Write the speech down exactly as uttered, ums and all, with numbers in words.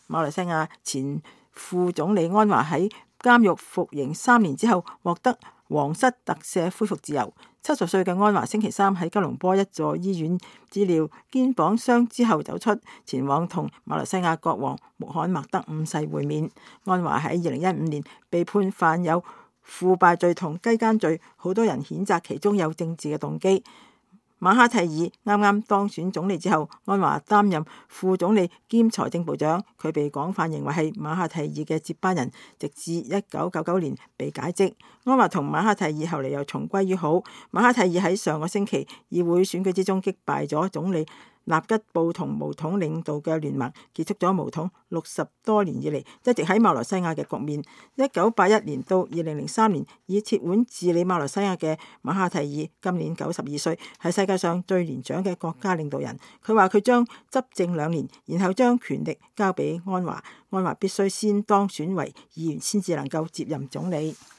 馬來西亞前副總理安華喺監獄服刑三年之後獲得皇室特赦恢復自由。七十歲嘅安華星期三喺吉隆坡一座醫院治療肩膀傷之後走出，前往同馬來西亞國王穆罕默德五世會面。安華喺二零一五年被判犯有腐敗罪同雞姦罪，好多人譴責其中有政治嘅動機。馬哈蒂爾啱啱當選總理之後，安華擔任副總理兼財政部長，佢被廣泛認為係馬哈蒂爾嘅接班人，直至一九九九年被解職。安華同馬哈蒂爾後嚟又重歸於好。馬哈蒂爾喺上個星期議會選舉之中擊敗咗總理納吉布同巫統領導嘅聯盟，結束咗巫統六十多年以嚟一直喺馬來西亞嘅局面。一九八一年到二零零三年以鐵腕治理馬來西亞嘅馬哈蒂爾，今年九十二歲，係世界上最年長嘅國家領導人。佢話佢將執政兩年，然後將權力交俾安華。安華必須先當選為議員，先至能夠接任總理。